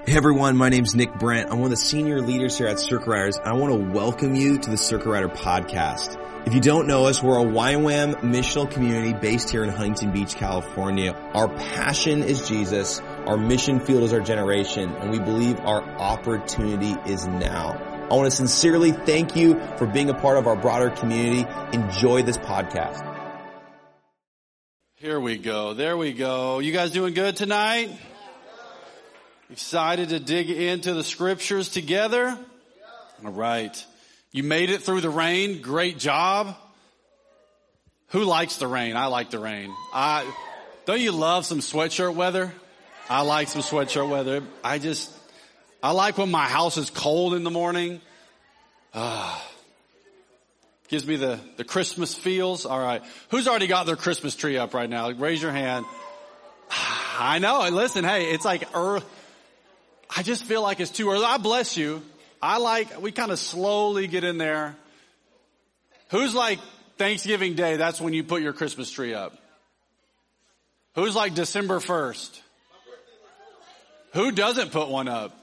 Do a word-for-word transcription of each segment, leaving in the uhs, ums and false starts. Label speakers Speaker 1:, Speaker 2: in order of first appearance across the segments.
Speaker 1: Hey everyone, my name's Nick Brent. I'm one of the senior leaders here at Circuit Riders. I want to welcome you to the Circuit Rider podcast. If you don't know us, we're a Y WAM missional community based here in Huntington Beach, California. Our passion is Jesus, our mission field is our generation, and we believe our opportunity is now. I want to sincerely thank you for being a part of our broader community. Enjoy this podcast.
Speaker 2: Here we go. There we go. You guys doing good tonight? Excited to dig into the scriptures together? All right. You made it through the rain. Great job. Who likes the rain? I like the rain. I, don't you love some sweatshirt weather? I like some sweatshirt weather. I just, I like when my house is cold in the morning. Ah, gives me the, the Christmas feels. All right. Who's already got their Christmas tree up right now? Raise your hand. I know. Listen, hey, it's like earth. I just feel like it's too early. I bless you. I like, we kind of slowly get in there. Who's like Thanksgiving Day? That's when you put your Christmas tree up. Who's like December first? Who doesn't put one up?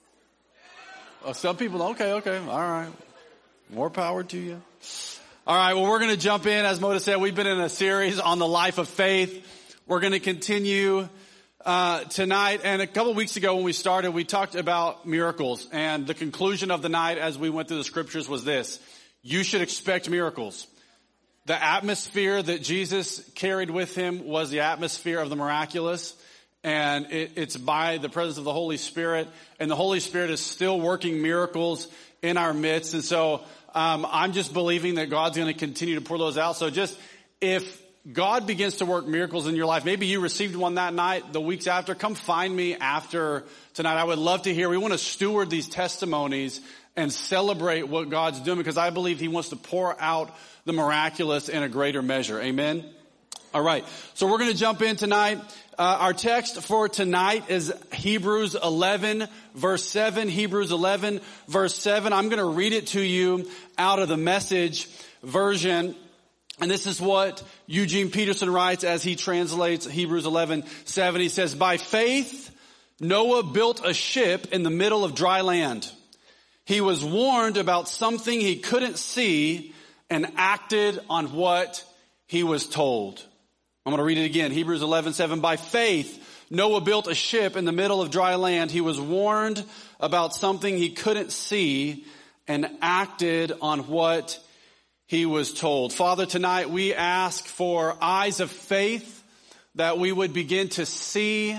Speaker 2: Well, some people, okay, okay. All right. More power to you. All right. Well, we're going to jump in. As Moda said, we've been in a series on the life of faith. We're going to continue Uh, tonight, and a couple weeks ago when we started, we talked about miracles, and the conclusion of the night as we went through the scriptures was this: you should expect miracles. The atmosphere that Jesus carried with him was the atmosphere of the miraculous, and it, it's by the presence of the Holy Spirit, and the Holy Spirit is still working miracles in our midst. And so um, I'm just believing that God's going to continue to pour those out. So just if God begins to work miracles in your life, maybe you received one that night, the weeks after, come find me after tonight. I would love to hear. We want to steward these testimonies and celebrate what God's doing, because I believe he wants to pour out the miraculous in a greater measure. Amen. All right. So we're going to jump in tonight. Uh, our text for tonight is Hebrews eleven verse seven. Hebrews eleven verse seven. I'm going to read it to you out of the Message version. And this is what Eugene Peterson writes as he translates Hebrews eleven seven. He says, by faith, Noah built a ship in the middle of dry land. He was warned about something he couldn't see and acted on what he was told. I'm going to read it again. Hebrews eleven seven. By faith, Noah built a ship in the middle of dry land. He was warned about something he couldn't see and acted on what he was told. Father, tonight we ask for eyes of faith, that we would begin to see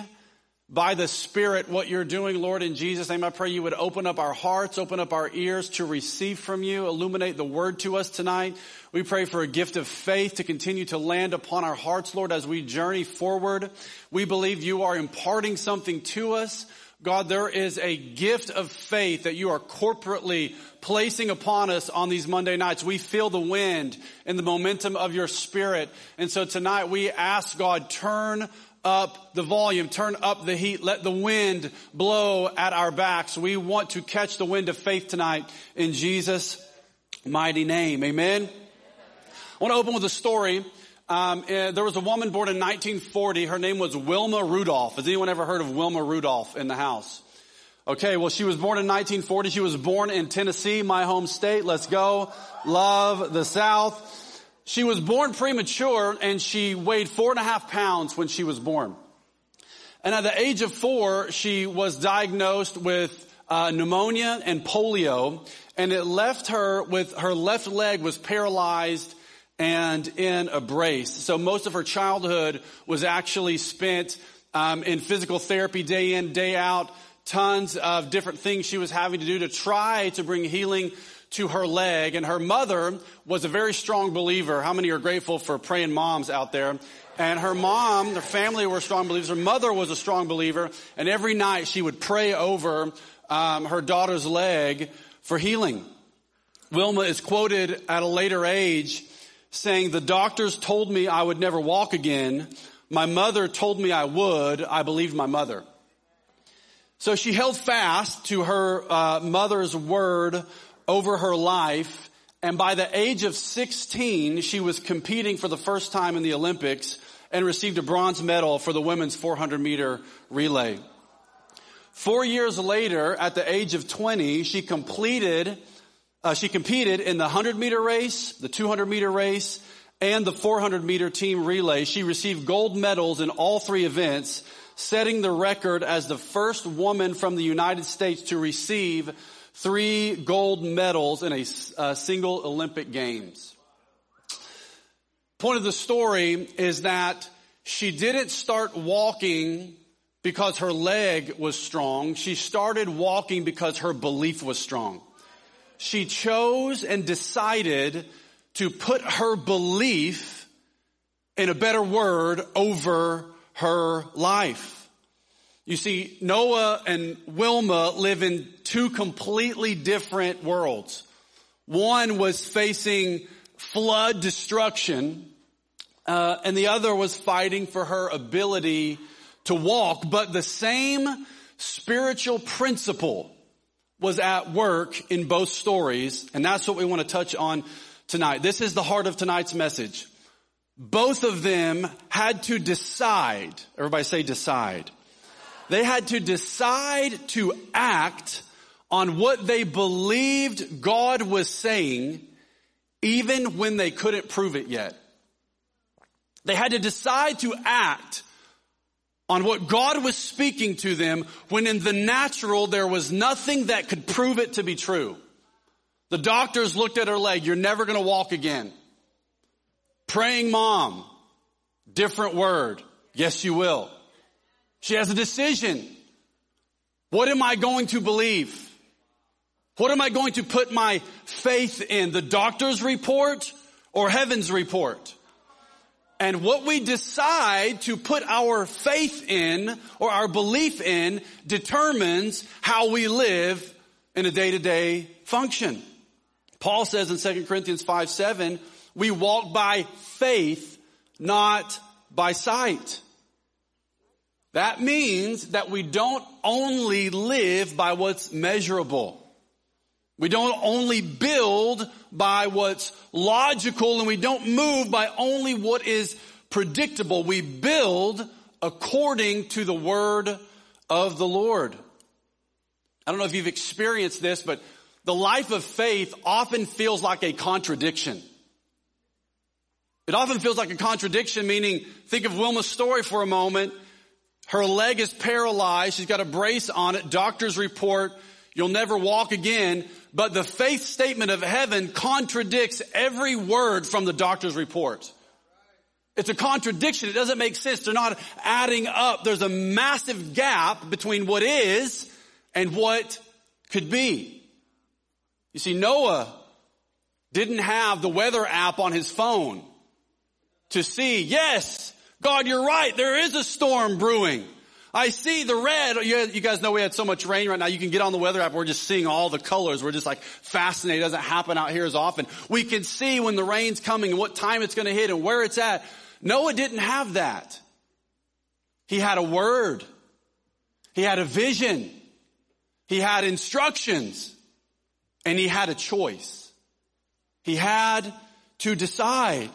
Speaker 2: by the Spirit what you're doing, Lord. In Jesus' name, I pray you would open up our hearts, open up our ears to receive from you, illuminate the word to us tonight. We pray for a gift of faith to continue to land upon our hearts, Lord, as we journey forward. We believe you are imparting something to us. God, there is a gift of faith that you are corporately placing upon us on these Monday nights. We feel the wind and the momentum of your Spirit. And so tonight we ask, God, turn up the volume, turn up the heat, let the wind blow at our backs. We want to catch the wind of faith tonight in Jesus' mighty name. Amen. I want to open with a story. Um, there was a woman born in nineteen forty. Her name was Wilma Rudolph. Has anyone ever heard of Wilma Rudolph in the house? Okay, well, she was born in nineteen forty. She was born in Tennessee, my home state. Let's go. Love the South. She was born premature, and she weighed four and a half pounds when she was born. And at the age of four, she was diagnosed with uh, pneumonia and polio, and it left her with her left leg was paralyzed and in a brace. So most of her childhood was actually spent um, in physical therapy day in, day out. Tons of different things she was having to do to try to bring healing to her leg. And her mother was a very strong believer. How many are grateful for praying moms out there? And her mom, their family were strong believers. Her mother was a strong believer. And every night she would pray over um, her daughter's leg for healing. Wilma is quoted at a later age saying, the doctors told me I would never walk again. My mother told me I would. I believed my mother. So she held fast to her uh, mother's word over her life. And by the age of sixteen, she was competing for the first time in the Olympics and received a bronze medal for the women's four hundred meter relay. Four years later, at the age of twenty, she completed, uh, she competed in the one hundred meter race, the two hundred meter race, and the four hundred meter team relay. She received gold medals in all three events, setting the record as the first woman from the United States to receive three gold medals in a uh, single Olympic Games. Point of the story is that she didn't start walking because her leg was strong. She started walking because her belief was strong. She chose and decided to put her belief, in a better word, over her life. You see, Noah and Wilma live in two completely different worlds. One was facing flood destruction, uh, and the other was fighting for her ability to walk. But the same spiritual principle was at work in both stories, and that's what we want to touch on tonight. This is the heart of tonight's message. Both of them had to decide. Everybody say decide. They had to decide to act on what they believed God was saying, even when they couldn't prove it yet. They had to decide to act on what God was speaking to them when in the natural there was nothing that could prove it to be true. The doctors looked at her leg. You're never going to walk again. Praying mom. Different word. Yes, you will. She has a decision. What am I going to believe? What am I going to put my faith in? The doctor's report or heaven's report? And what we decide to put our faith in or our belief in determines how we live in a day-to-day function. Paul says in Second Corinthians five seven, we walk by faith, not by sight. That means that we don't only live by what's measurable. We don't only build by what's logical, and we don't move by only what is predictable. We build according to the word of the Lord. I don't know if you've experienced this, but the life of faith often feels like a contradiction. It often feels like a contradiction, meaning, think of Wilma's story for a moment. Her leg is paralyzed. She's got a brace on it. Doctors report, you'll never walk again. But the faith statement of heaven contradicts every word from the doctor's report. It's a contradiction. It doesn't make sense. They're not adding up. There's a massive gap between what is and what could be. You see, Noah didn't have the weather app on his phone to see, yes, God, you're right. There is a storm brewing. I see the red. You guys know we had so much rain right now. You can get on the weather app. We're just seeing all the colors. We're just like fascinated. It doesn't happen out here as often. We can see when the rain's coming and what time it's going to hit and where it's at. Noah didn't have that. He had a word. He had a vision. He had instructions. And he had a choice. He had to decide.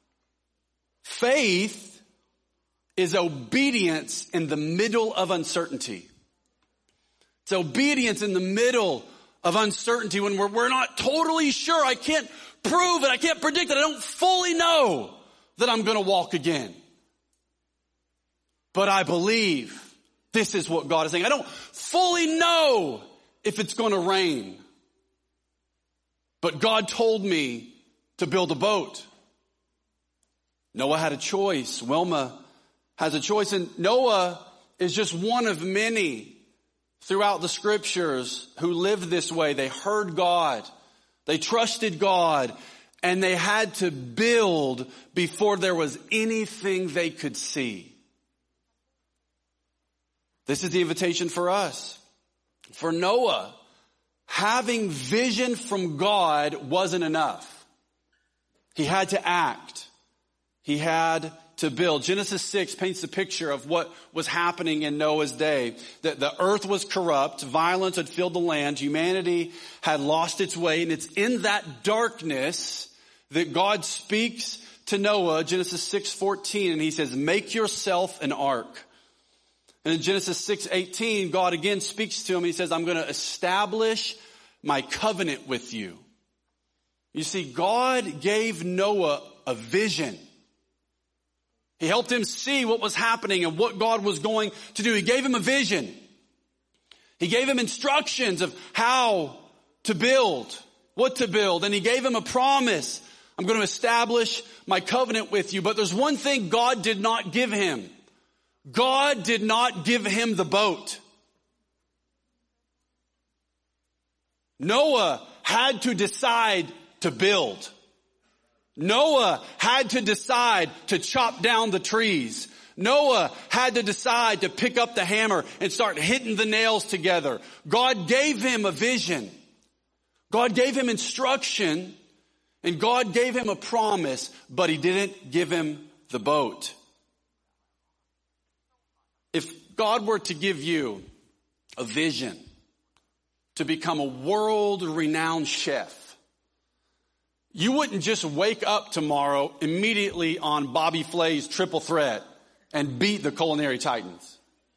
Speaker 2: Faith is obedience in the middle of uncertainty. It's obedience in the middle of uncertainty when we're, we're not totally sure. I can't prove it. I can't predict it. I don't fully know that I'm going to walk again. But I believe this is what God is saying. I don't fully know if it's going to rain. But God told me to build a boat. Noah had a choice. Wilma has a choice. And Noah is just one of many throughout the scriptures who lived this way. They heard God. They trusted God. And they had to build before there was anything they could see. This is the invitation for us. For Noah, having vision from God wasn't enough. He had to act. He had to build. Genesis six paints a picture of what was happening in Noah's day. That the earth was corrupt, violence had filled the land, humanity had lost its way, and it's in that darkness that God speaks to Noah, Genesis six fourteen, and he says, make yourself an ark. And in Genesis six eighteen, God again speaks to him. He says, I'm going to establish my covenant with you. You see, God gave Noah a vision. He helped him see what was happening and what God was going to do. He gave him a vision. He gave him instructions of how to build, what to build. And he gave him a promise. I'm going to establish my covenant with you. But there's one thing God did not give him. God did not give him the boat. Noah had to decide to build. Noah had to decide to chop down the trees. Noah had to decide to pick up the hammer and start hitting the nails together. God gave him a vision. God gave him instruction. And God gave him a promise, but he didn't give him the boat. If God were to give you a vision to become a world-renowned chef, you wouldn't just wake up tomorrow immediately on Bobby Flay's Triple Threat and beat the Culinary Titans.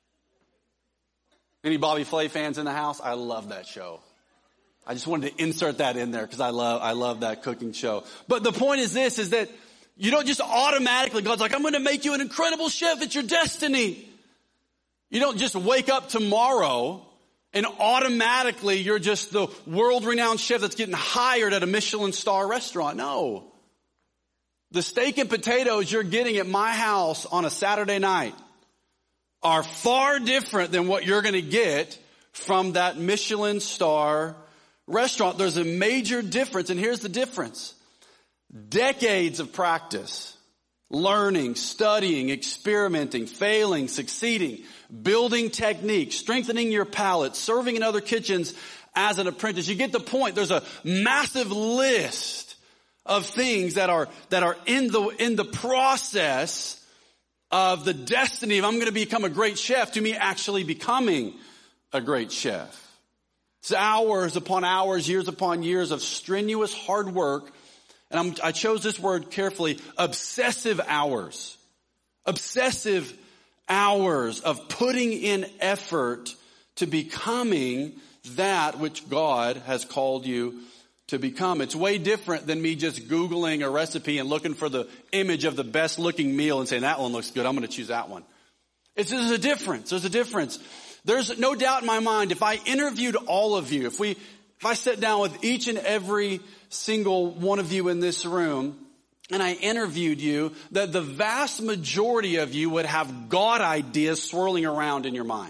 Speaker 2: Any Bobby Flay fans in the house? I love that show. I just wanted to insert that in there because I love, I love that cooking show. But the point is this, is that you don't just automatically, God's like, I'm going to make you an incredible chef. It's your destiny. You don't just wake up tomorrow and automatically you're just the world-renowned chef that's getting hired at a Michelin star restaurant. No. The steak and potatoes you're getting at my house on a Saturday night are far different than what you're going to get from that Michelin star restaurant. There's a major difference, and here's the difference. Decades of practice, learning, studying, experimenting, failing, succeeding, building techniques, strengthening your palate, serving in other kitchens as an apprentice. You get the point. There's a massive list of things that are that are in the in the process of the destiny of I'm going to become a great chef to me actually becoming a great chef. It's hours upon hours, years upon years of strenuous hard work. And I'm, I chose this word carefully, obsessive hours. Obsessive hours of putting in effort to becoming that which God has called you to become. It's way different than me just Googling a recipe and looking for the image of the best looking meal and saying that one looks good, I'm going to choose that one. It's, there's a difference. There's a difference. There's no doubt in my mind, if I interviewed all of you, if we, if I sat down with each and every single one of you in this room and I interviewed you, that the vast majority of you would have God ideas swirling around in your mind.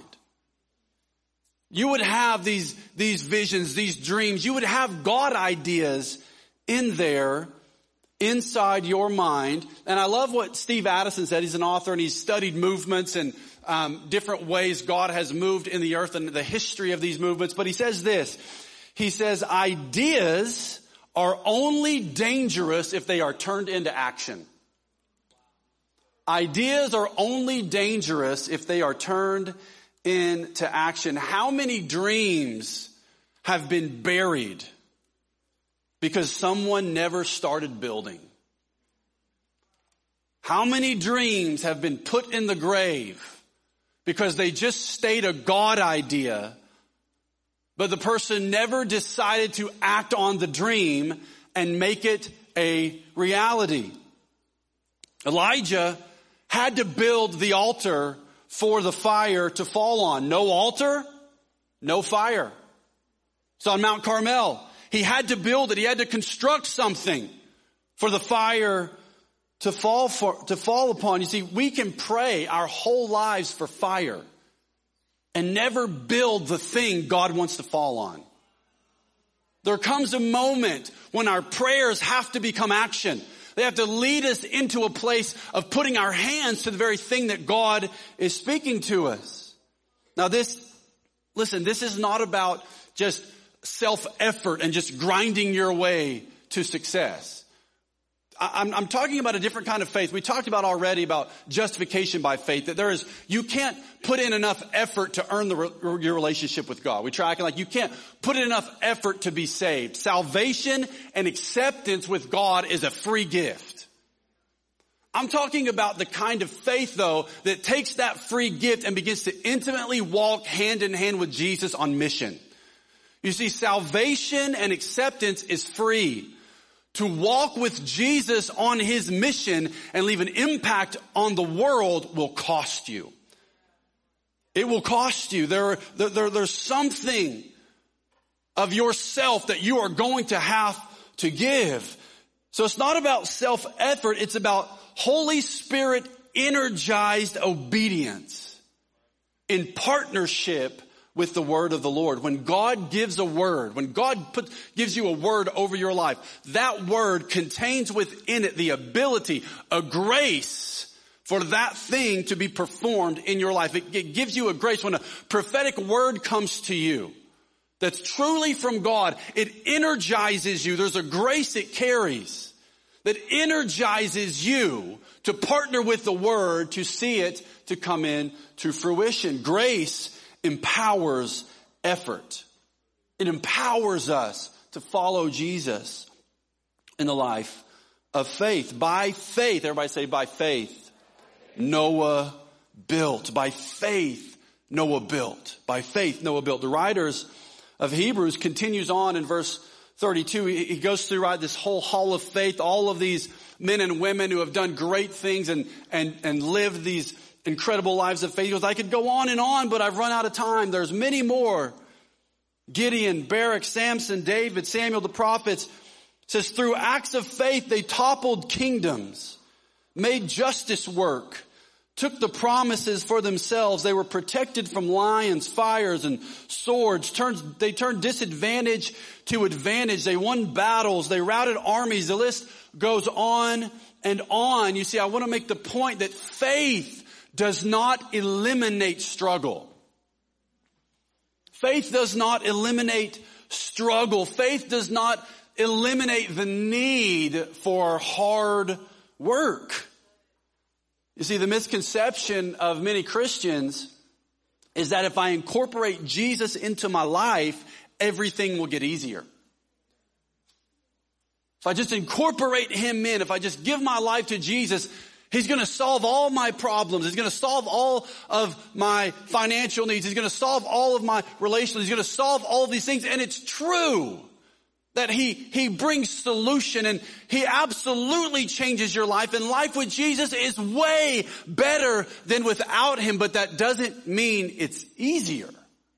Speaker 2: You would have these, these visions, these dreams. You would have God ideas in there, inside your mind. And I love what Steve Addison said. He's an author and he's studied movements and um, different ways God has moved in the earth and the history of these movements. But he says this. He says, ideas are only dangerous if they are turned into action. Ideas are only dangerous if they are turned into action. How many dreams have been buried because someone never started building? How many dreams have been put in the grave because they just stayed a God idea, but the person never decided to act on the dream and make it a reality? Elijah had to build the altar for the fire to fall on. No altar, no fire. So on Mount Carmel, he had to build it. He had to construct something for the fire to fall for, to fall upon. You see, we can pray our whole lives for fire and never build the thing God wants to fall on. There comes a moment when our prayers have to become action. They have to lead us into a place of putting our hands to the very thing that God is speaking to us. Now this, listen, this is not about just self-effort and just grinding your way to success. I'm, I'm talking about a different kind of faith. We talked about already about justification by faith, that there is, you can't put in enough effort to earn the, your relationship with God. We try acting like you can't put in enough effort to be saved. Salvation and acceptance with God is a free gift. I'm talking about the kind of faith, though, that takes that free gift and begins to intimately walk hand in hand with Jesus on mission. You see, salvation and acceptance is free. To walk with Jesus on his mission and leave an impact on the world will cost you. It will cost you. There, there, there, there's something of yourself that you are going to have to give. So it's not about self-effort. It's about Holy Spirit energized obedience in partnership with the word of the Lord. When God gives a word, when God put, gives you a word over your life, that word contains within it the ability, a grace for that thing to be performed in your life. It, it gives you a grace. When a prophetic word comes to you that's truly from God, it energizes you. There's a grace it carries that energizes you to partner with the word to see it to come in to fruition. Grace empowers effort. It empowers us to follow Jesus in the life of faith. By faith, everybody say by faith, Noah built. By faith, Noah built. By faith, Noah built. The writers of Hebrews continues on in verse thirty-two. He goes through right, this whole hall of faith, all of these men and women who have done great things and, and, and lived these incredible lives of faith. He goes, I could go on and on, but I've run out of time. There's many more. Gideon, Barak, Samson, David, Samuel, the prophets. It says, through acts of faith, they toppled kingdoms, made justice work, took the promises for themselves. They were protected from lions, fires, and swords. Turned, they turned disadvantage to advantage. They won battles. They routed armies. The list goes on and on. You see, I want to make the point that faith does not eliminate struggle. Faith does not eliminate struggle. Faith does not eliminate the need for hard work. You see, the misconception of many Christians is that if I incorporate Jesus into my life, everything will get easier. If I just incorporate him in, if I just give my life to Jesus, he's going to solve all my problems. He's going to solve all of my financial needs. He's going to solve all of my relations. He's going to solve all of these things. And it's true that he, he brings solution and he absolutely changes your life. And life with Jesus is way better than without him, but that doesn't mean it's easier.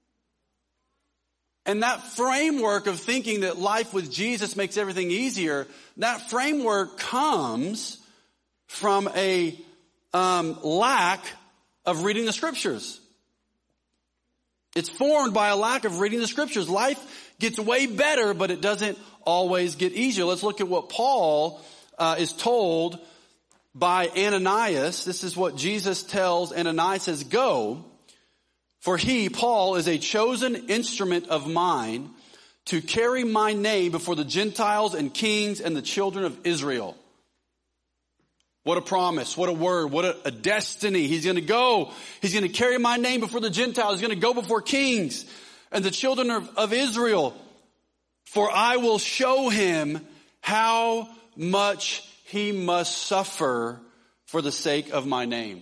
Speaker 2: And that framework of thinking that life with Jesus makes everything easier, that framework comes from a um, lack of reading the scriptures. It's formed by a lack of reading the scriptures. Life gets way better, but it doesn't always get easier. Let's look at what Paul uh, is told by Ananias. This is what Jesus tells Ananias, says, go, for he, Paul, is a chosen instrument of mine to carry my name before the Gentiles and kings and the children of Israel. What a promise, what a word, what a, a destiny. He's going to go. He's going to carry my name before the Gentiles. He's going to go before kings and the children of, of Israel. For I will show him how much he must suffer for the sake of my name.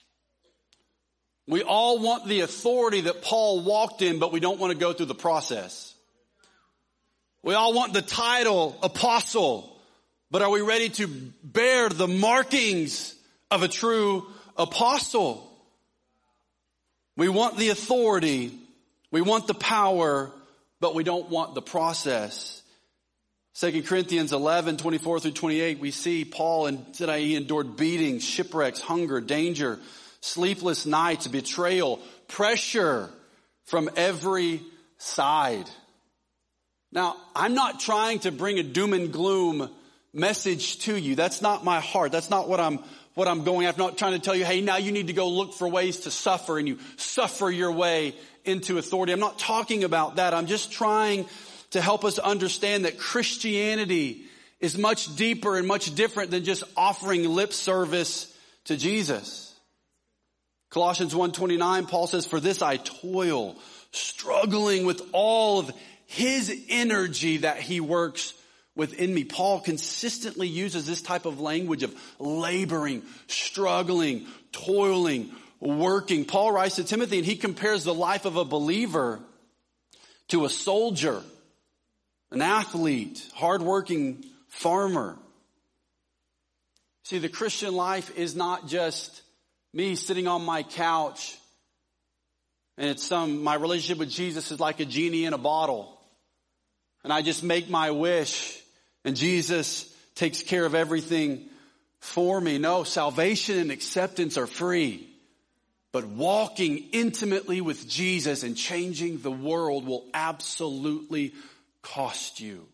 Speaker 2: We all want the authority that Paul walked in, but we don't want to go through the process. We all want the title apostle. But are we ready to bear the markings of a true apostle? We want the authority, we want the power, but we don't want the process. Second Corinthians eleven, twenty-four through twenty-eight, we see Paul and said he endured beatings, shipwrecks, hunger, danger, sleepless nights, betrayal, pressure from every side. Now, I'm not trying to bring a doom and gloom message to you. That's not my heart. That's not what I'm what I'm going after. I'm not trying to tell you, hey, now you need to go look for ways to suffer and you suffer your way into authority. I'm not talking about that. I'm just trying to help us understand that Christianity is much deeper and much different than just offering lip service to Jesus. Colossians one twenty-nine, Paul says, for this I toil, struggling with all of his energy that he works within me. Paul consistently uses this type of language of laboring, struggling, toiling, working. Paul writes to Timothy and he compares the life of a believer to a soldier, an athlete, hardworking farmer. See, the Christian life is not just me sitting on my couch and it's some, my relationship with Jesus is like a genie in a bottle. And I just make my wish and Jesus takes care of everything for me. No, salvation and acceptance are free. But walking intimately with Jesus and changing the world will absolutely cost you.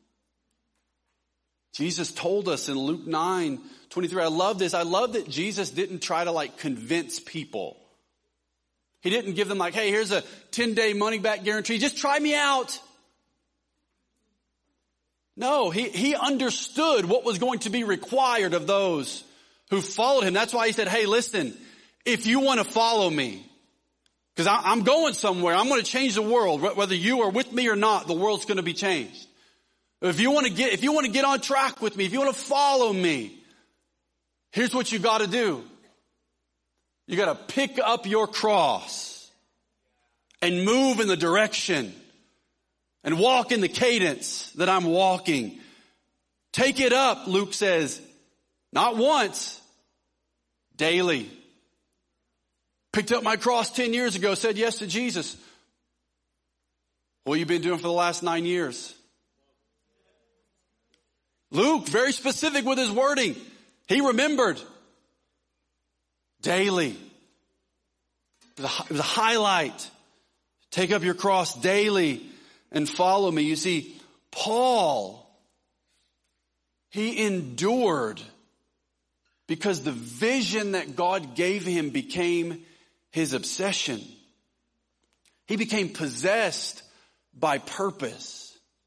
Speaker 2: Jesus told us in Luke nine twenty-three, I love this. I love that Jesus didn't try to like convince people. He didn't give them like, hey, here's a ten day money back guarantee. Just try me out. No, he, he understood what was going to be required of those who followed him. That's why he said, hey, listen, if you want to follow me, because I'm going somewhere, I'm going to change the world. Whether you are with me or not, the world's going to be changed. If you want to get, if you want to get on track with me, if you want to follow me, here's what you got to do. You got to pick up your cross and move in the direction and walk in the cadence that I'm walking. Take it up, Luke says, not once, daily. Picked up my cross ten years ago, said yes to Jesus. What have you been doing for the last nine years? Luke, very specific with his wording. He remembered. Daily. It was a highlight. Take up your cross daily and follow me. You see, Paul, he endured because the vision that God gave him became his obsession. He became possessed by purpose.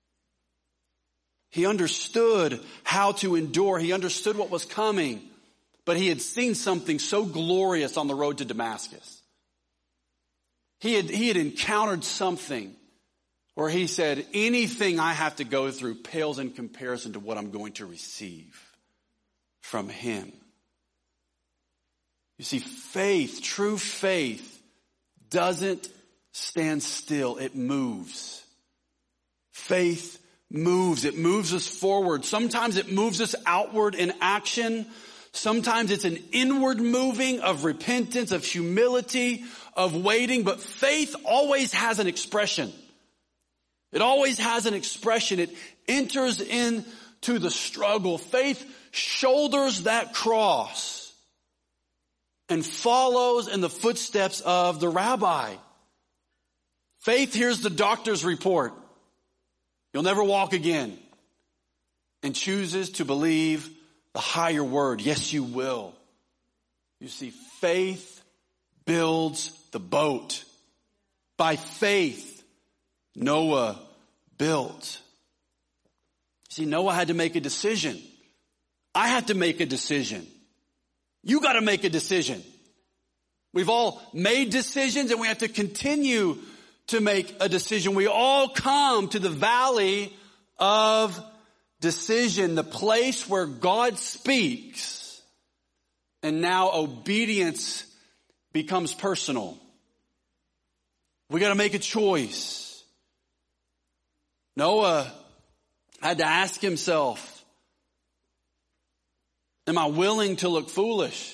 Speaker 2: He understood how to endure. He understood what was coming. But he had seen something so glorious on the road to Damascus. He had, he had encountered something where he said, anything I have to go through pales in comparison to what I'm going to receive from him. You see, faith, true faith, doesn't stand still. It moves. Faith moves. It moves us forward. Sometimes it moves us outward in action. Sometimes it's an inward moving of repentance, of humility, of waiting. But faith always has an expression. It always has an expression. It enters into the struggle. Faith shoulders that cross and follows in the footsteps of the rabbi. Faith hears the doctor's report. You'll never walk again. And chooses to believe the higher word. Yes, you will. You see, faith builds the boat. By faith, Noah built. See, Noah had to make a decision. I had to make a decision. You got to make a decision. We've all made decisions and we have to continue to make a decision. We all come to the valley of decision, the place where God speaks, and now obedience becomes personal. We got to make a choice. Noah had to ask himself, am I willing to look foolish?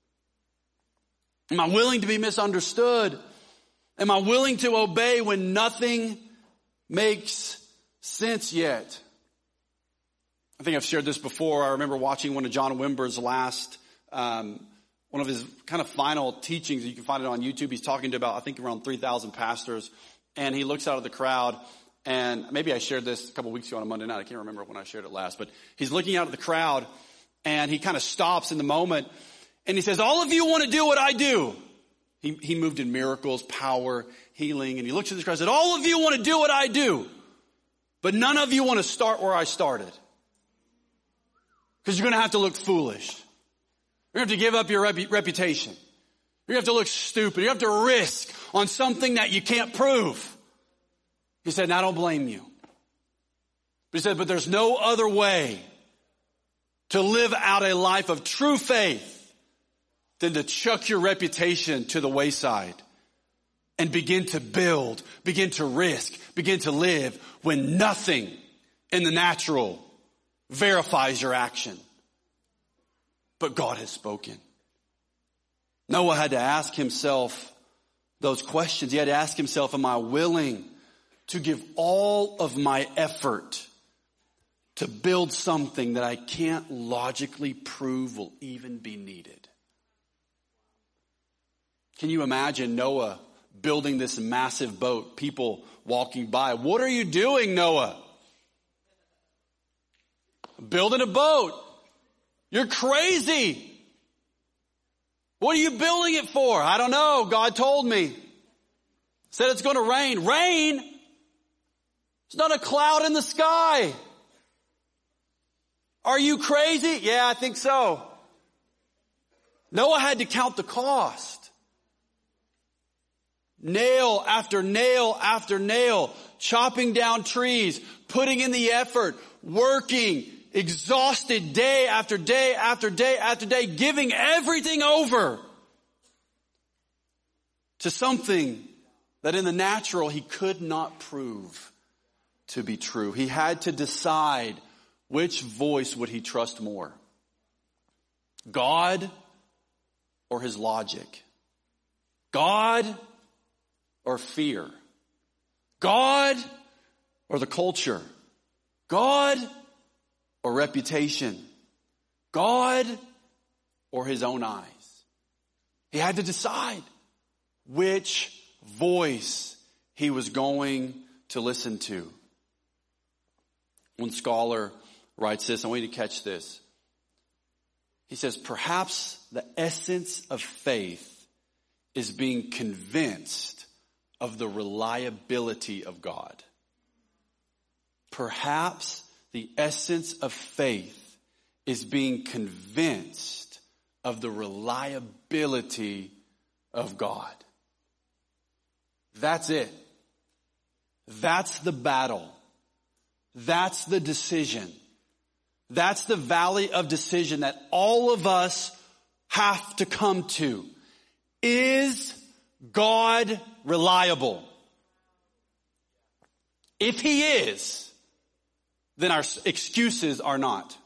Speaker 2: Am I willing to be misunderstood? Am I willing to obey when nothing makes sense yet? I think I've shared this before. I remember watching one of John Wimber's last, um, one of his kind of final teachings. You can find it on YouTube. He's talking to about, I think, around three thousand pastors. And he looks out of the crowd. And maybe I shared this a couple weeks ago on a Monday night. I can't remember when I shared it last. But he's looking out at the crowd. And he kind of stops in the moment. And he says, all of you want to do what I do. He, he moved in miracles, power, healing. And he looks at the crowd and said, all of you want to do what I do. But none of you want to start where I started. Because you're going to have to look foolish. You're going to have to give up your rep- reputation. You're going to have to look stupid. You have to risk on something that you can't prove. He said, and I don't blame you. But he said, but there's no other way to live out a life of true faith than to chuck your reputation to the wayside and begin to build, begin to risk, begin to live when nothing in the natural verifies your action. But God has spoken. Noah had to ask himself those questions. He had to ask himself, am I willing to give all of my effort to build something that I can't logically prove will even be needed? Can you imagine Noah building this massive boat, people walking by? What are you doing, Noah? Building a boat. You're crazy. What are you building it for? I don't know. God told me. Said it's going to rain. Rain? It's not a cloud in the sky. Are you crazy? Yeah, I think so. Noah had to count the cost. Nail after nail after nail, chopping down trees, putting in the effort, working, exhausted day after day after day after day, giving everything over to something that in the natural he could not prove to be true. He had to decide which voice would he trust more, God or his logic, God or fear, God or the culture, God or reputation, God or his own eyes. He had to decide which voice he was going to listen to. One scholar writes this, I want you to catch this. He says, perhaps the essence of faith is being convinced of the reliability of God. Perhaps the essence of faith is being convinced of the reliability of God. That's it. That's the battle. That's the decision. That's the valley of decision that all of us have to come to. Is God reliable? If he is, then our excuses are not.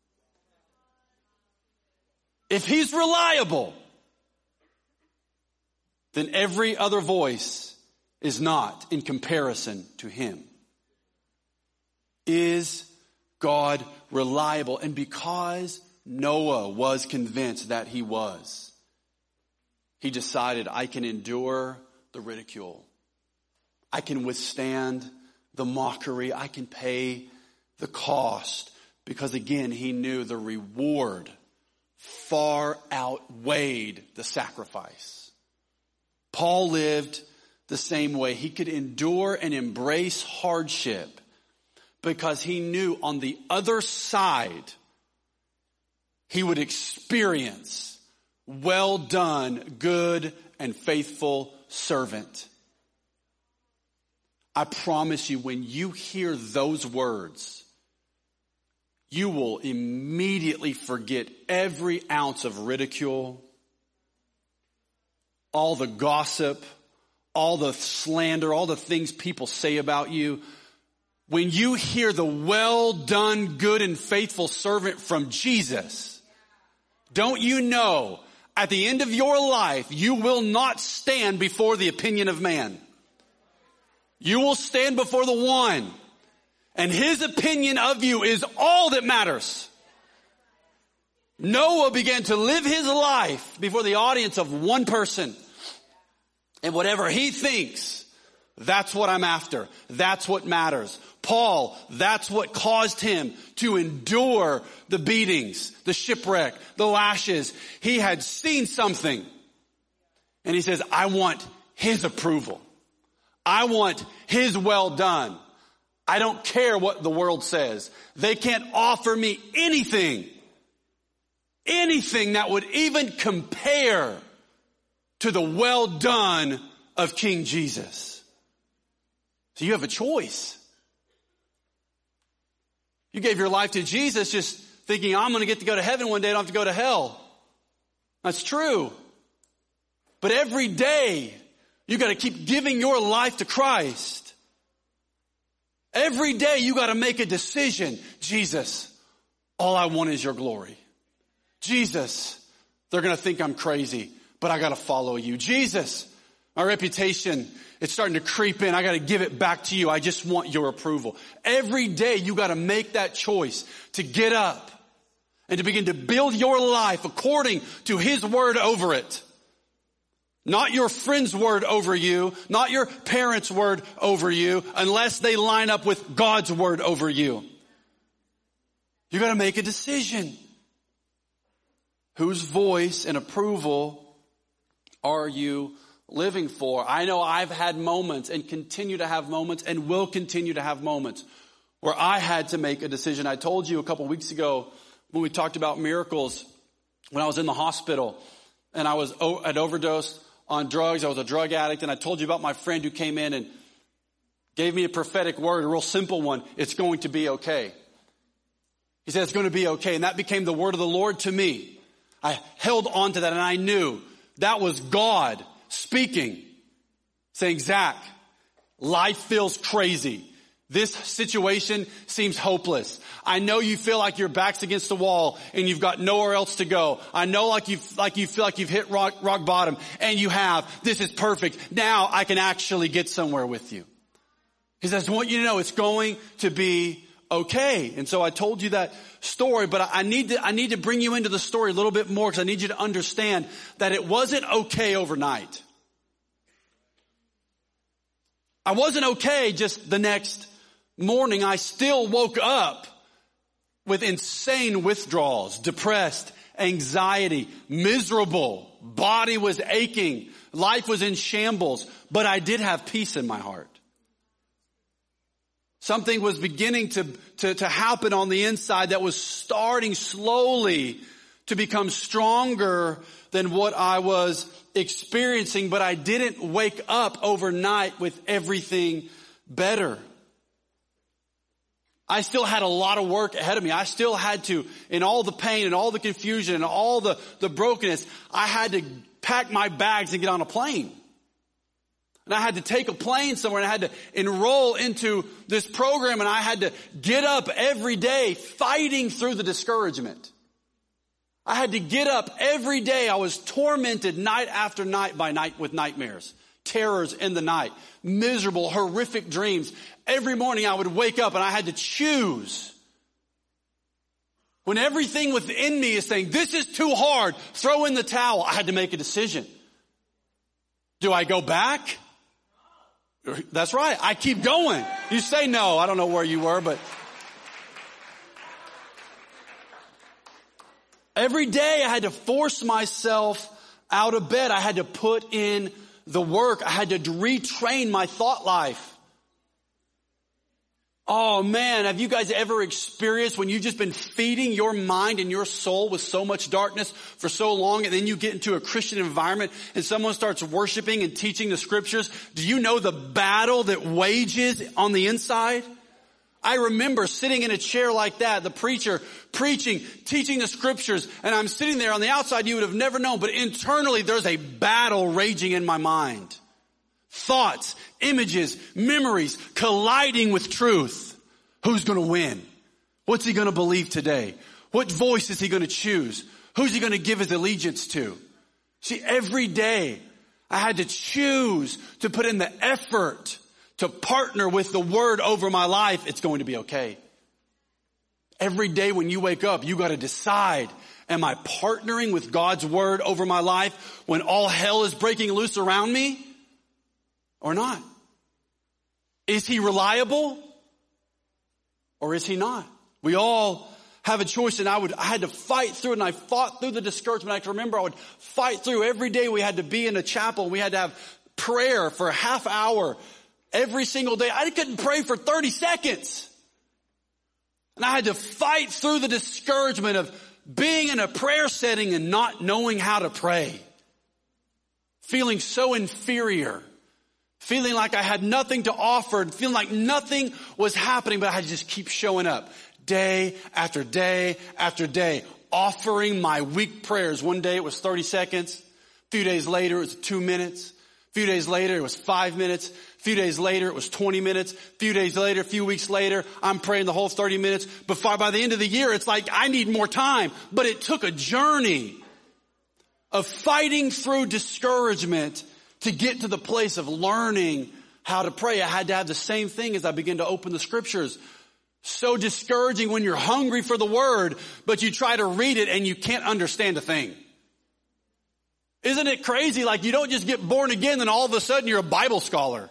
Speaker 2: If he's reliable, then every other voice is not in comparison to him. Is God reliable? And because Noah was convinced that he was, he decided, I can endure the ridicule. I can withstand the mockery. I can pay the cost. Because again, he knew the reward far outweighed the sacrifice. Paul lived the same way. He could endure and embrace hardship because he knew on the other side he would experience, well done, good and faithful servant. I promise you, when you hear those words, you will immediately forget every ounce of ridicule, all the gossip, all the slander, all the things people say about you. When you hear the well done, good and faithful servant from Jesus, don't you know at the end of your life, you will not stand before the opinion of man. You will stand before the one, and his opinion of you is all that matters. Noah began to live his life before the audience of one person. And whatever he thinks, that's what I'm after. That's what matters. Paul, that's what caused him to endure the beatings, the shipwreck, the lashes. He had seen something. And he says, I want his approval. I want his well done. I don't care what the world says. They can't offer me anything, anything that would even compare to the well done of King Jesus. So you have a choice. You gave your life to Jesus just thinking, I'm going to get to go to heaven one day, I don't have to go to hell. That's true. But every day, you got to keep giving your life to Christ. Every day, you got to make a decision. Jesus, all I want is your glory. Jesus, they're going to think I'm crazy, but I got to follow you. Jesus, my reputation, it's starting to creep in. I got to give it back to you. I just want your approval. Every day, you got to make that choice to get up and to begin to build your life according to His word over it. Not your friend's word over you, not your parents' word over you, unless they line up with God's word over you. You got to make a decision. Whose voice and approval are you living for? I know I've had moments and continue to have moments and will continue to have moments where I had to make a decision. I told you a couple weeks ago when we talked about miracles, when I was in the hospital and I was I'd overdosed on drugs. I was a drug addict, and I told you about my friend who came in and gave me a prophetic word, a real simple one. It's going to be okay. He said, it's going to be okay. And that became the word of the Lord to me. I held on to that, and I knew that was God speaking, saying, Zach, life feels crazy. This situation seems hopeless. I know you feel like your back's against the wall and you've got nowhere else to go. I know like you like you feel like you've hit rock, rock bottom, and you have. This is perfect. Now I can actually get somewhere with you. He says, I want you to know it's going to be okay. And so I told you that story, but I need to I need to bring you into the story a little bit more because I need you to understand that it wasn't okay overnight. I wasn't okay just the next morning. I still woke up with insane withdrawals, depressed, anxiety, miserable, body was aching, life was in shambles, but I did have peace in my heart. Something was beginning to, to, to happen on the inside that was starting slowly to become stronger than what I was experiencing, but I didn't wake up overnight with everything better. I still had a lot of work ahead of me. I still had to, in all the pain and all the confusion and all the, the brokenness, I had to pack my bags and get on a plane. And I had to take a plane somewhere, and I had to enroll into this program, and I had to get up every day fighting through the discouragement. I had to get up every day. I was tormented night after night by night with nightmares, terrors in the night, miserable, horrific dreams. Every morning I would wake up and I had to choose. When everything within me is saying, this is too hard, throw in the towel, I had to make a decision. Do I go back? That's right. I keep going. You say no. I don't know where you were, but every day I had to force myself out of bed. I had to put in the work. I had to retrain my thought life. Oh man, have you guys ever experienced when you've just been feeding your mind and your soul with so much darkness for so long, and then you get into a Christian environment and someone starts worshiping and teaching the scriptures? Do you know the battle that wages on the inside? I remember sitting in a chair like that, the preacher preaching, teaching the scriptures, and I'm sitting there on the outside, you would have never known, but internally there's a battle raging in my mind. Thoughts, images, memories colliding with truth. Who's going to win? What's he going to believe today? What voice is he going to choose? Who's he going to give his allegiance to? See, every day I had to choose to put in the effort to partner with the word over my life. It's going to be okay. Every day when you wake up, you got to decide, am I partnering with God's word over my life when all hell is breaking loose around me? Or not? Is he reliable? Or is he not? We all have a choice, and I would, I had to fight through it, and I fought through the discouragement. I can remember I would fight through every day. We had to be in a chapel, and we had to have prayer for a half hour every single day. I couldn't pray for thirty seconds. And I had to fight through the discouragement of being in a prayer setting and not knowing how to pray. Feeling so inferior. Feeling like I had nothing to offer, feeling like nothing was happening, but I had to just keep showing up day after day after day, offering my weak prayers. One day it was thirty seconds. A few days later it was two minutes. A few days later it was five minutes. A few days later it was twenty minutes. A few days later, a few weeks later, I'm praying the whole thirty minutes. Before, by the end of the year, it's like I need more time. But it took a journey of fighting through discouragement to get to the place of learning how to pray. I had to have the same thing as I began to open the scriptures. So discouraging when you're hungry for the word, but you try to read it and you can't understand a thing. Isn't it crazy? Like you don't just get born again and all of a sudden you're a Bible scholar.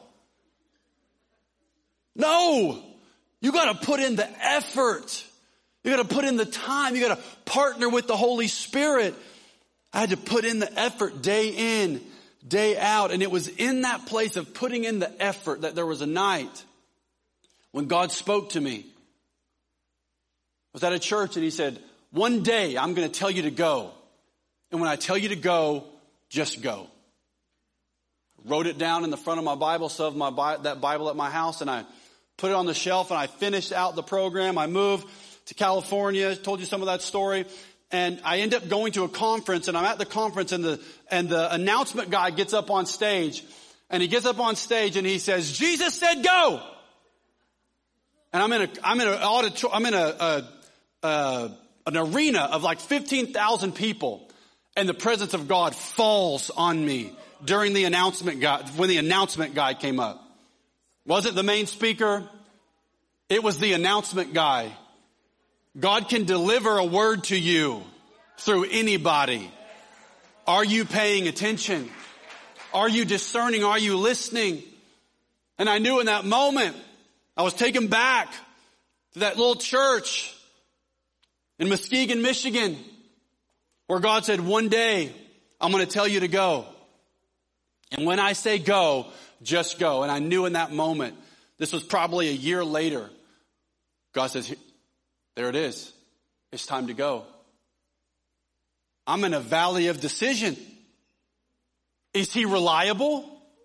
Speaker 2: No, you got to put in the effort. You got to put in the time. You got to partner with the Holy Spirit. I had to put in the effort day in, day out. And it was in that place of putting in the effort that there was a night when God spoke to me. I was at a church and he said, one day I'm going to tell you to go. And when I tell you to go, just go. Wrote it down in the front of my Bible, so of my that Bible at my house, and I put it on the shelf and I finished out the program. I moved to California, told you some of that story. And I end up going to a conference, and I'm at the conference, and the, and the announcement guy gets up on stage, and he gets up on stage and he says, Jesus said go. And I'm in a, I'm in a auditor, I'm in a, a, a, an arena of like fifteen thousand people, and the presence of God falls on me during the announcement guy, when the announcement guy came up. Wasn't the main speaker? It was the announcement guy. God can deliver a word to you through anybody. Are you paying attention? Are you discerning? Are you listening? And I knew in that moment, I was taken back to that little church in Muskegon, Michigan, where God said, one day I'm going to tell you to go. And when I say go, just go. And I knew in that moment, this was probably a year later, God says, there it is. It's time to go. I'm in a valley of decision. Is he reliable?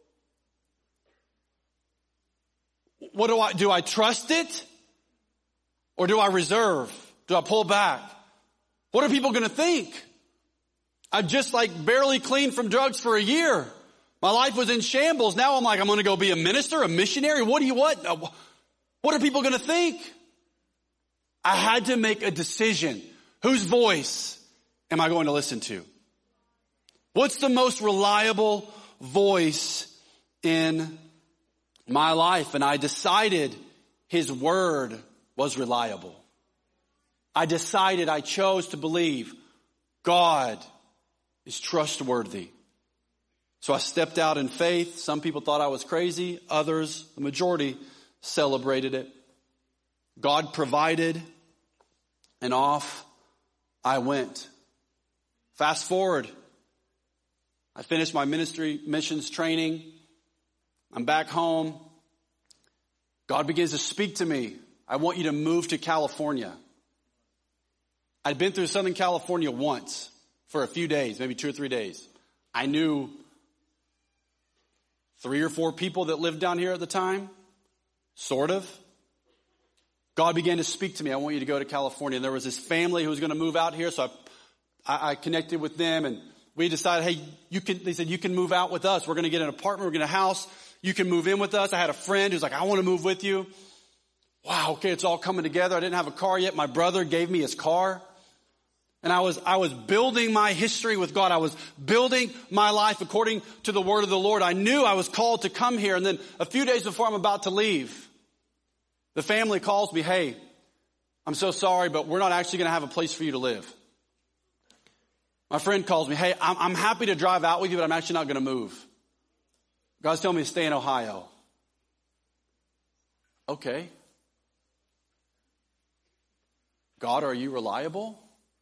Speaker 2: What do I, do I trust it? Or do I reserve? Do I pull back? What are people going to think? I've just like barely cleaned from drugs for a year. My life was in shambles. Now I'm like, I'm going to go be a minister, a missionary. What do you what? What are people going to think? I had to make a decision. Whose voice am I going to listen to? What's the most reliable voice in my life? And I decided his word was reliable. I decided, I chose to believe God is trustworthy. So I stepped out in faith. Some people thought I was crazy. Others, the majority, celebrated it. God provided, and off I went. Fast forward. I finished my ministry missions training. I'm back home. God begins to speak to me. I want you to move to California. I'd been through Southern California once for a few days, maybe two or three days. I knew three or four people that lived down here at the time, sort of. God began to speak to me. I want you to go to California. And there was this family who was going to move out here, so I, I, I connected with them, and we decided, hey, you can. They said, you can move out with us. We're going to get an apartment. We're going to get a house. You can move in with us. I had a friend who's like, I want to move with you. Wow, okay, it's all coming together. I didn't have a car yet. My brother gave me his car. And I was, I was building my history with God. I was building my life according to the word of the Lord. I knew I was called to come here. And then a few days before I'm about to leave, the family calls me, hey, I'm so sorry, but we're not actually going to have a place for you to live. My friend calls me, hey, I'm, I'm happy to drive out with you, but I'm actually not going to move. God's telling me to stay in Ohio. Okay. God, are you reliable?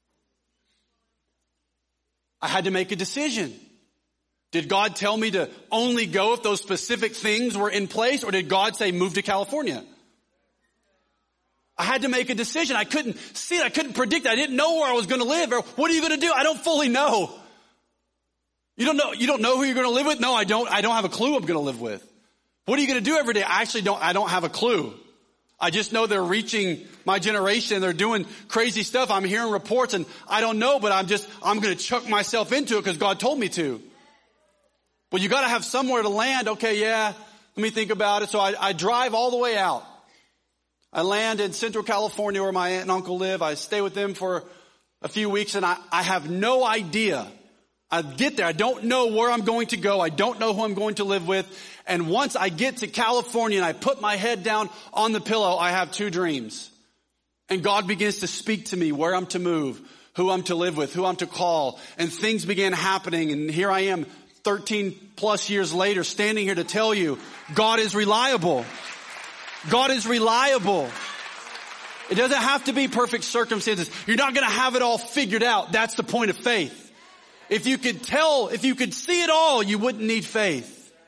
Speaker 2: I had to make a decision. Did God tell me to only go if those specific things were in place, or did God say move to California? I had to make a decision. I couldn't see it. I couldn't predict it. I didn't know where I was going to live. Or what are you going to do? I don't fully know. You don't know, you don't know who you're going to live with? No, I don't, I don't have a clue I'm going to live with. What are you going to do every day? I actually don't, I don't have a clue. I just know they're reaching my generation. They're doing crazy stuff. I'm hearing reports and I don't know, but I'm just, I'm going to chuck myself into it because God told me to. Well, you got to have somewhere to land. Okay, yeah, let me think about it. So I, I drive all the way out. I land in Central California where my aunt and uncle live. I stay with them for a few weeks and I, I have no idea. I get there. I don't know where I'm going to go. I don't know who I'm going to live with. And once I get to California and I put my head down on the pillow, I have two dreams. And God begins to speak to me where I'm to move, who I'm to live with, who I'm to call. And things began happening. And here I am thirteen plus years later standing here to tell you God is reliable. God is reliable. It doesn't have to be perfect circumstances. You're not going to have it all figured out. That's the point of faith. If you could tell, if you could see it all, you wouldn't need faith.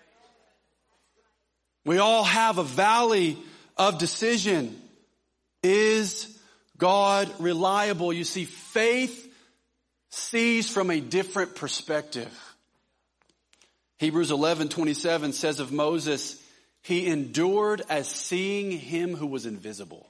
Speaker 2: We all have a valley of decision. Is God reliable? You see, faith sees from a different perspective. Hebrews eleven twenty-seven says of Moses, he endured as seeing him who was invisible.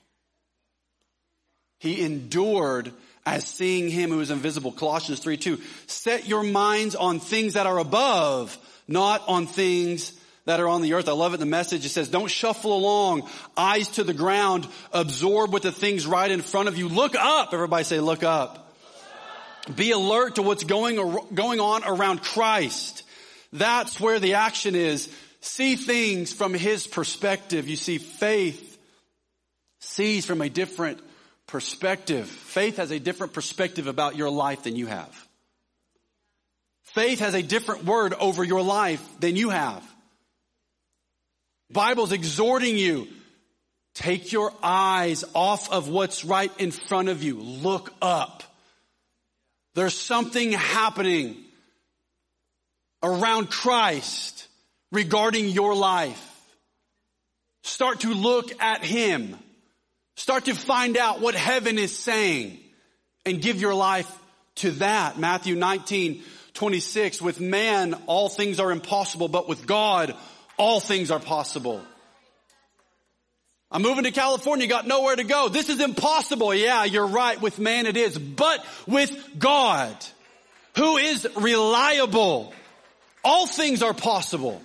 Speaker 2: He endured as seeing him who is invisible. Colossians three two. Set your minds on things that are above, not on things that are on the earth. I love it in the Message. It says, don't shuffle along, eyes to the ground, absorb with the things right in front of you. Look up. Everybody say, look up. Be alert to what's going, going on around Christ. That's where the action is. See things from his perspective. You see, faith sees from a different perspective. Faith has a different perspective about your life than you have. Faith has a different word over your life than you have. Bible's exhorting you, take your eyes off of what's right in front of you. Look up. There's something happening around Christ regarding your life. Start to look at him. Start to find out what heaven is saying and give your life to that. Matthew nineteen twenty-six, with man all things are impossible, but with God all things are possible. I'm moving to California, got nowhere to go. This is impossible. Yeah, you're right. With man it is. But with God, who is reliable, all things are possible.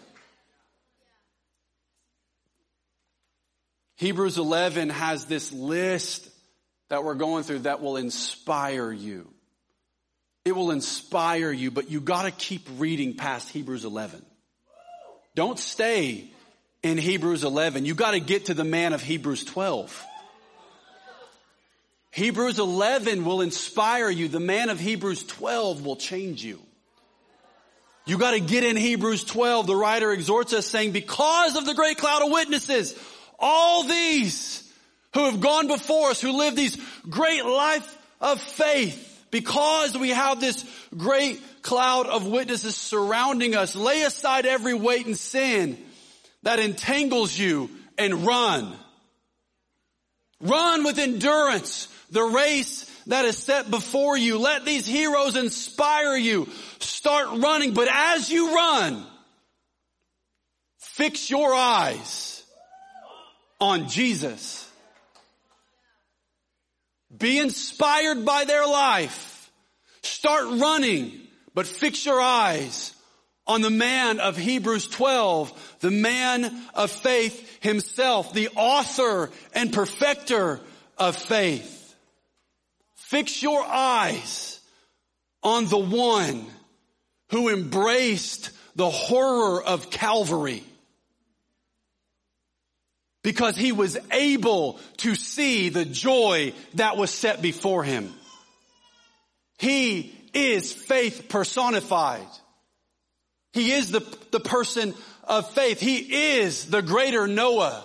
Speaker 2: Hebrews eleven has this list that we're going through that will inspire you. It will inspire you, but you got to keep reading past Hebrews eleven. Don't stay in Hebrews eleven. You got to get to the man of Hebrews twelve. Hebrews eleven will inspire you. The man of Hebrews twelve will change you. You got to get in Hebrews twelve. The writer exhorts us saying, because of the great cloud of witnesses, all these who have gone before us, who live these great life of faith, because we have this great cloud of witnesses surrounding us, lay aside every weight and sin that entangles you and run. Run with endurance the race that is set before you. Let these heroes inspire you. Start running, but as you run, fix your eyes on Jesus. Be inspired by their life. Start running, but fix your eyes on the man of Hebrews twelve, the man of faith himself, the author and perfecter of faith. Fix your eyes on the one who embraced the horror of Calvary, because he was able to see the joy that was set before him. He is faith personified. He is the, the person of faith. He is the greater Noah.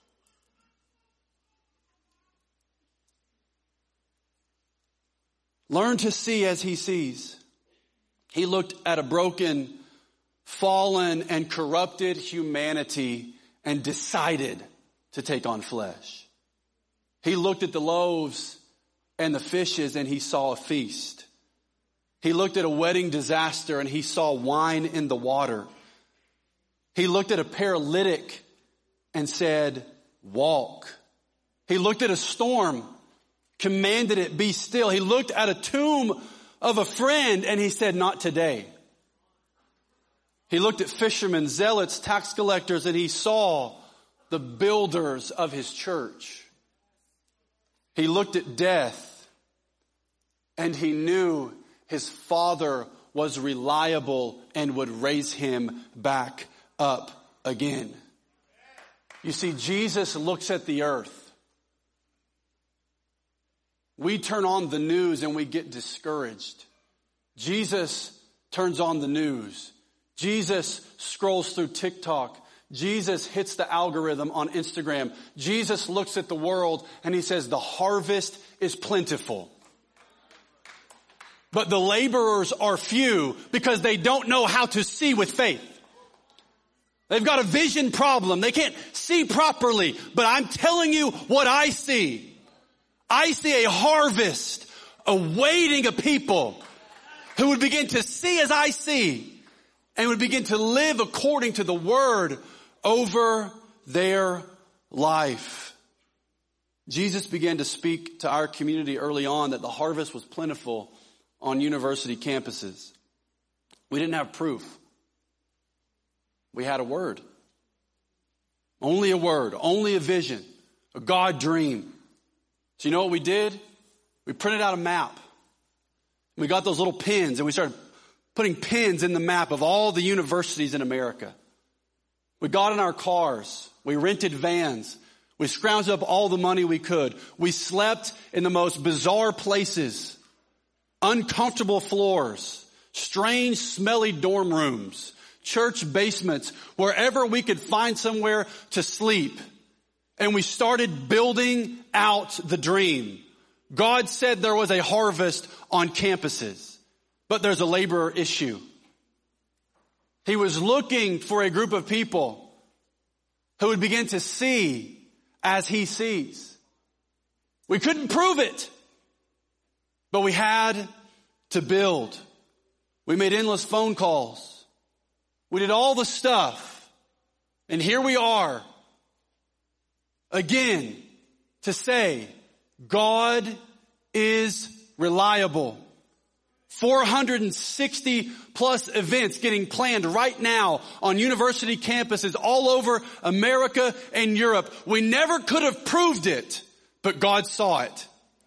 Speaker 2: Learn to see as he sees. He looked at a broken, fallen, and corrupted humanity and decided to take on flesh. He looked at the loaves and the fishes and he saw a feast. He looked at a wedding disaster and he saw wine in the water. He looked at a paralytic and said, walk. He looked at a storm, commanded it be still. He looked at a tomb of a friend and he said, not today. He looked at fishermen, zealots, tax collectors, and he saw the builders of his church. He looked at death and he knew his Father was reliable and would raise him back up again. You see, Jesus looks at the earth. We turn on the news and we get discouraged. Jesus turns on the news. Jesus scrolls through TikTok. Jesus hits the algorithm on Instagram. Jesus looks at the world and he says, the harvest is plentiful, but the laborers are few because they don't know how to see with faith. They've got a vision problem. They can't see properly, but I'm telling you what I see. I see a harvest awaiting a people who would begin to see as I see and would begin to live according to the word over their life. Jesus began to speak to our community early on that the harvest was plentiful on university campuses. We didn't have proof. We had a word. Only a word, only a vision, a God dream. So you know what we did? We printed out a map. We got those little pins and we started putting pins in the map of all the universities in America. We got in our cars. We rented vans. We scrounged up all the money we could. We slept in the most bizarre places, uncomfortable floors, strange, smelly dorm rooms, church basements, wherever we could find somewhere to sleep. And we started building out the dream. God said there was a harvest on campuses, but there's a laborer issue. He was looking for a group of people who would begin to see as he sees. We couldn't prove it, but we had to build. We made endless phone calls. We did all the stuff. And here we are again to say God is reliable. four hundred sixty plus events getting planned right now on university campuses all over America and Europe. We never could have proved it, but God saw it.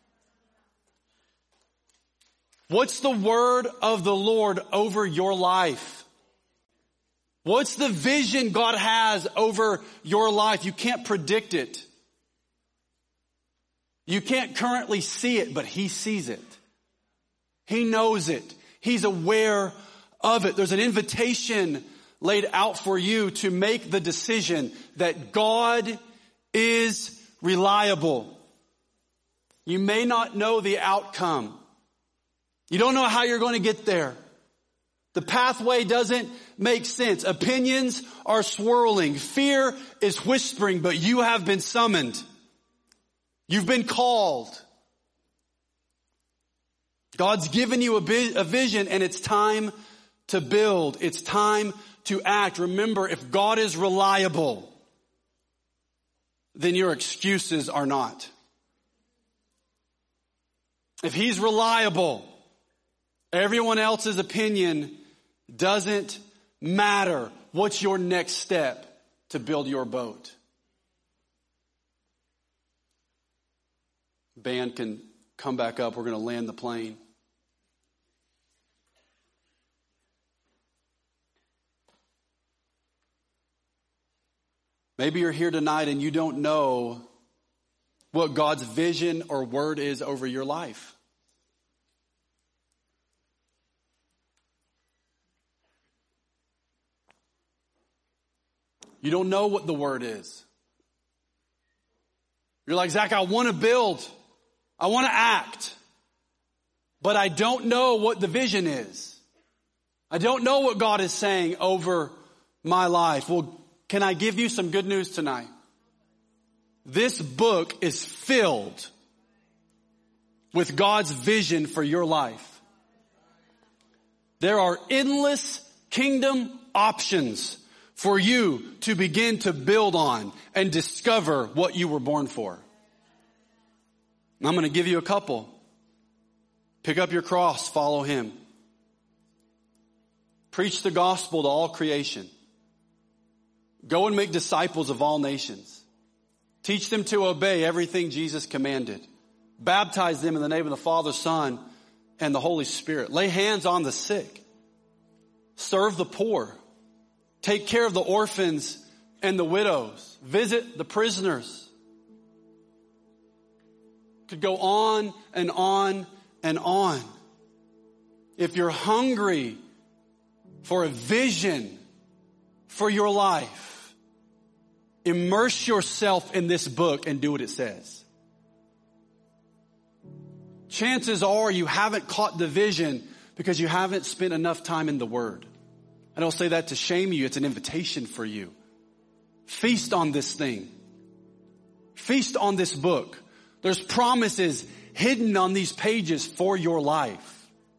Speaker 2: What's the word of the Lord over your life? What's the vision God has over your life? You can't predict it. You can't currently see it, but he sees it. He knows it. He's aware of it. There's an invitation laid out for you to make the decision that God is reliable. You may not know the outcome. You don't know how you're going to get there. The pathway doesn't make sense. Opinions are swirling. Fear is whispering, but you have been summoned. You've been called. God's given you a, bi- a vision and it's time to build. It's time to act. Remember, if God is reliable, then your excuses are not. If he's reliable, everyone else's opinion doesn't matter. What's your next step to build your boat? Band can come back up. We're going to land the plane. Maybe you're here tonight and you don't know what God's vision or word is over your life. You don't know what the word is. You're like, Zach, I want to build. I want to act. But I don't know what the vision is. I don't know what God is saying over my life. Well, can I give you some good news tonight? This book is filled with God's vision for your life. There are endless kingdom options for you to begin to build on and discover what you were born for. I'm going to give you a couple. Pick up your cross, follow him. Preach the gospel to all creation. Go and make disciples of all nations. Teach them to obey everything Jesus commanded. Baptize them in the name of the Father, Son, and the Holy Spirit. Lay hands on the sick. Serve the poor. Take care of the orphans and the widows. Visit the prisoners. Could go on and on and on. If you're hungry for a vision for your life, immerse yourself in this book and do what it says. Chances are you haven't caught the vision because you haven't spent enough time in the Word. I don't say that to shame you. It's an invitation for you. Feast on this thing. Feast on this book. There's promises hidden on these pages for your life.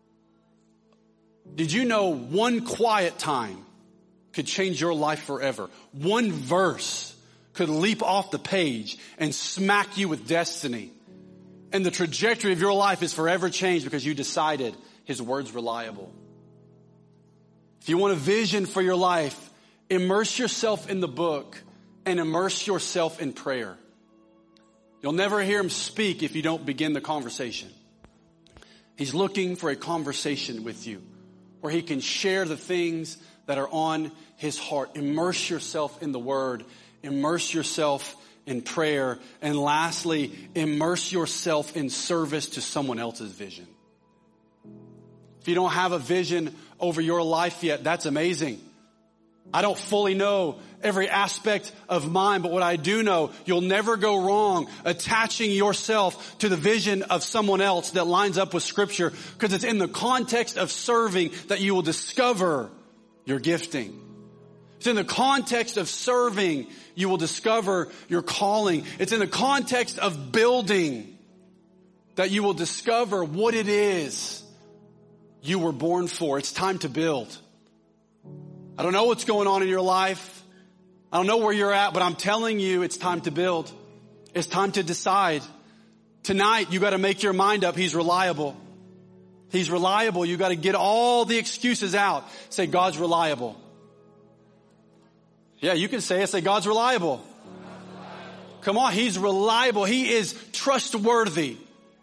Speaker 2: Did you know one quiet time could change your life forever? One verse could leap off the page and smack you with destiny. And the trajectory of your life is forever changed because you decided his word's reliable. If you want a vision for your life, immerse yourself in the book and immerse yourself in prayer. You'll never hear him speak if you don't begin the conversation. He's looking for a conversation with you where he can share the things that are on his heart. Immerse yourself in the word. Immerse yourself in prayer. And lastly, immerse yourself in service to someone else's vision. If you don't have a vision over your life yet, that's amazing. I don't fully know every aspect of mine, but what I do know, you'll never go wrong attaching yourself to the vision of someone else that lines up with Scripture, because it's in the context of serving that you will discover your gifting. It's in the context of serving you will discover your calling. It's in the context of building that you will discover what it is you were born for. It's time to build. I don't know what's going on in your life. I don't know where you're at, but I'm telling you it's time to build. It's time to decide. Tonight, you got to make your mind up. He's reliable. He's reliable. You got to get all the excuses out. Say, God's reliable. Yeah, you can say it. Say, God's reliable. Come on, he's reliable. He is trustworthy.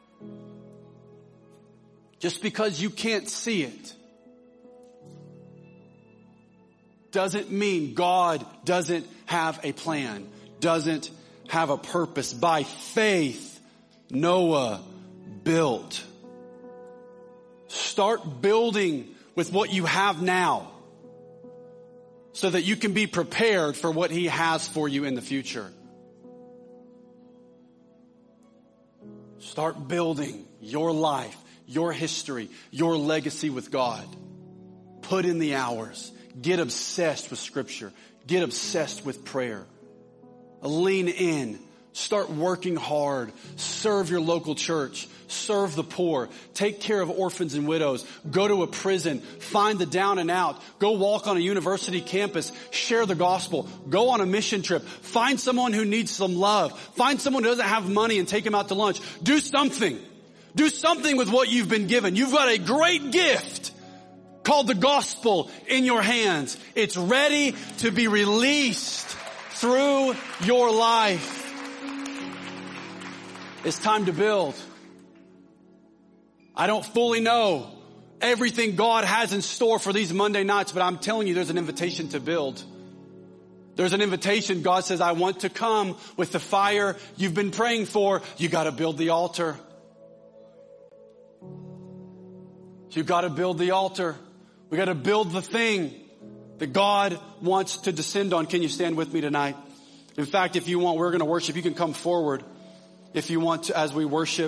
Speaker 2: Just because you can't see it doesn't mean God doesn't have a plan, doesn't have a purpose. By faith, Noah built. Start building with what you have now so that you can be prepared for what he has for you in the future. Start building your life, your history, your legacy with God. Put in the hours. Get obsessed with Scripture. Get obsessed with prayer. Lean in. Start working hard. Serve your local church. Serve the poor. Take care of orphans and widows. Go to a prison. Find the down and out. Go walk on a university campus. Share the gospel. Go on a mission trip. Find someone who needs some love. Find someone who doesn't have money and take them out to lunch. Do something. Do something with what you've been given. You've got a great gift called the gospel in your hands. It's ready to be released through your life. It's time to build. I don't fully know everything God has in store for these Monday nights, but I'm telling you there's an invitation to build. There's an invitation. God says, I want to come with the fire you've been praying for. You got to build the altar. You got to build the altar. We got to build the thing that God wants to descend on. Can you stand with me tonight? In fact, if you want, we're going to worship. You can come forward if you want to as we worship.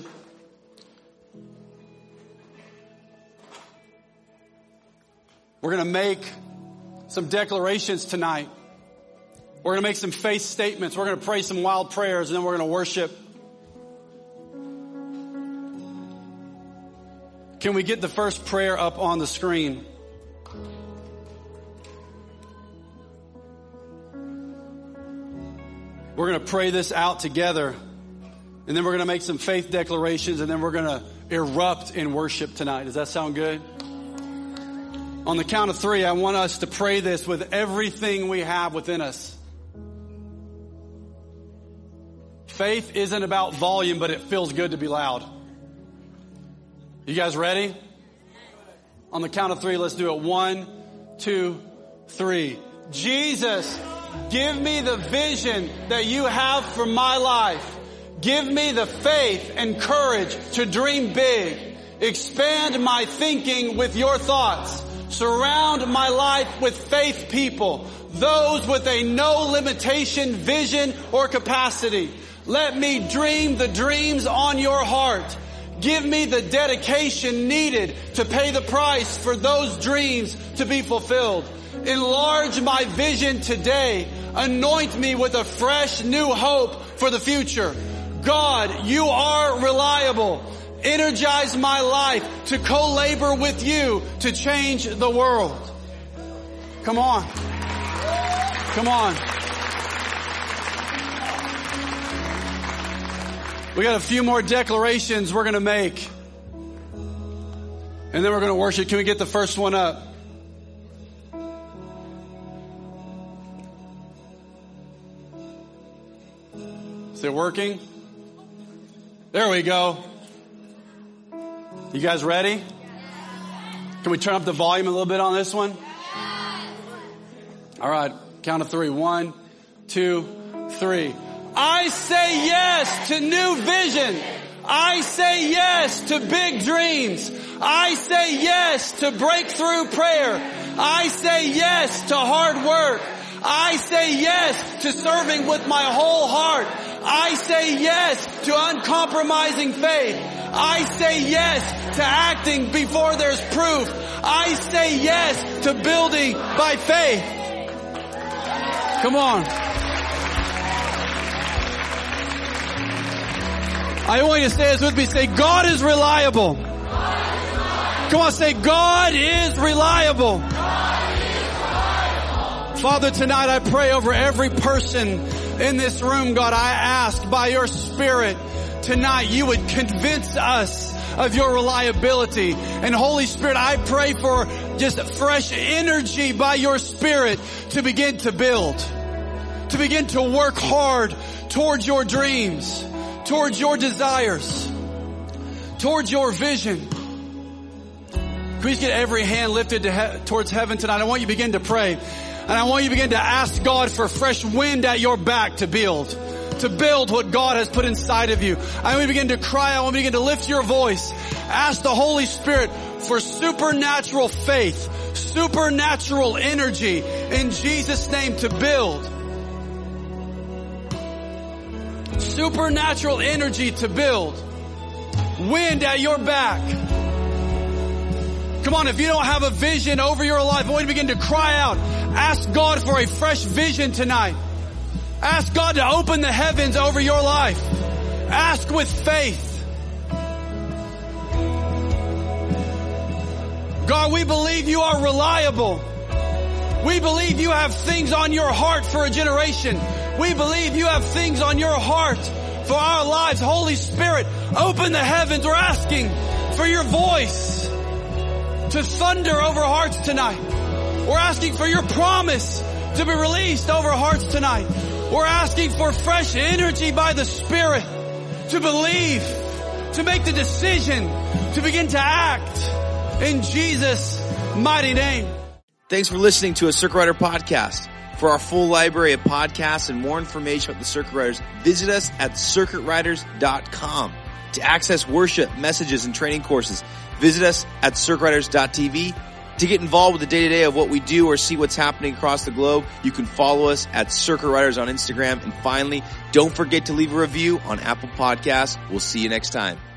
Speaker 2: We're going to make some declarations tonight. We're going to make some faith statements. We're going to pray some wild prayers, and then we're going to worship. Can we get the first prayer up on the screen? We're going to pray this out together. And then we're going to make some faith declarations, and then we're going to erupt in worship tonight. Does that sound good? On the count of three, I want us to pray this with everything we have within us. Faith isn't about volume, but it feels good to be loud. You guys ready? On the count of three, let's do it. One, two, three. Jesus, give me the vision that you have for my life. Give me the faith and courage to dream big. Expand my thinking with your thoughts. Surround my life with faith people, those with a no limitation vision or capacity. Let me dream the dreams on your heart. Give me the dedication needed to pay the price for those dreams to be fulfilled. Enlarge my vision today. Anoint me with a fresh new hope for the future. God, you are reliable. Energize my life to co-labor with you to change the world. Come on. Come on. We got a few more declarations we're going to make. And then we're going to worship. Can we get the first one up? Is it working? There we go. You guys ready? Can we turn up the volume a little bit on this one? All right. Count of three. One, two, three. I say yes to new vision. I say yes to big dreams. I say yes to breakthrough prayer. I say yes to hard work. I say yes to serving with my whole heart. I say yes to uncompromising faith. I say yes to acting before there's proof. I say yes to building by faith. Come on. I want you to say this with me. Say, God is reliable. God is reliable. Come on, say, God is reliable. God is reliable. Father, tonight I pray over every person in this room, God. I ask by your Spirit tonight you would convince us of your reliability. And Holy Spirit, I pray for just fresh energy by your Spirit to begin to build, to begin to work hard towards your dreams, towards your desires, towards your vision. Please get every hand lifted to he- towards heaven tonight. I want you to begin to pray. And I want you to begin to ask God for fresh wind at your back to build. To build what God has put inside of you. I want you to begin to cry. I want you to begin to lift your voice. Ask the Holy Spirit for supernatural faith, supernatural energy in Jesus' name to build. Supernatural energy to build. Wind at your back. Come on, if you don't have a vision over your life, I want you to begin to cry out. Ask God for a fresh vision tonight. Ask God to open the heavens over your life. Ask with faith. God, we believe you are reliable. We believe you have things on your heart for a generation. We believe you have things on your heart for our lives. Holy Spirit, open the heavens. We're asking for your voice to thunder over hearts tonight. We're asking for your promise to be released over hearts tonight. We're asking for fresh energy by the Spirit to believe, to make the decision, to begin to act in Jesus' mighty name.
Speaker 1: Thanks for listening to a Circuit Rider podcast. For our full library of podcasts and more information about the Circuit Riders, visit us at circuit riders dot com. To access worship, messages, and training courses, visit us at circuit riders dot t v. To get involved with the day-to-day of what we do or see what's happening across the globe, you can follow us at Circuit Riders on Instagram. And finally, don't forget to leave a review on Apple Podcasts. We'll see you next time.